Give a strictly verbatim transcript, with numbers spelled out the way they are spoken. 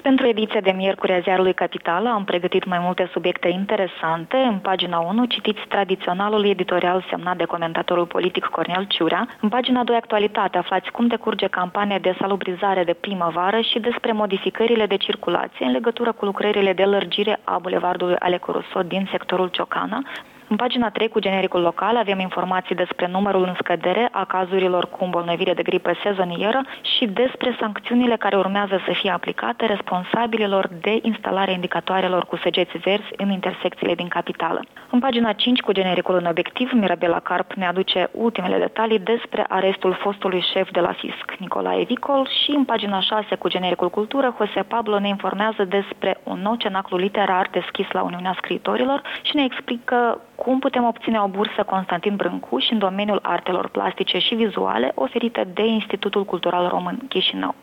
Pentru ediția de miercuri a ziarului Capitală am pregătit mai multe subiecte interesante. În pagina unu citiți tradiționalul editorial semnat de comentatorul politic Cornel Ciurea. În pagina doi actualitate aflați cum decurge campania de salubrizare de primăvară și despre modificările de circulație în legătură cu lucrările de lărgire a bulevardului Alecu Rousseau din sectorul Ciocana. În pagina trei, cu genericul local, avem informații despre numărul în scădere a cazurilor cu îmbolnăvire de gripă sezonieră și despre sancțiunile care urmează să fie aplicate responsabililor de instalarea indicatoarelor cu săgeți verzi în intersecțiile din capitală. În pagina cinci, cu genericul în obiectiv, Mirabela Carp ne aduce ultimele detalii despre arestul fostului șef de la fisc, Nicolae Vicol, și în pagina șase, cu genericul cultură, Jose Pablo ne informează despre un nou cenaclu literar deschis la Uniunea Scriitorilor și ne explică cum putem obține o bursă Constantin Brâncuș în domeniul artelor plastice și vizuale oferită de Institutul Cultural Român Chișinău.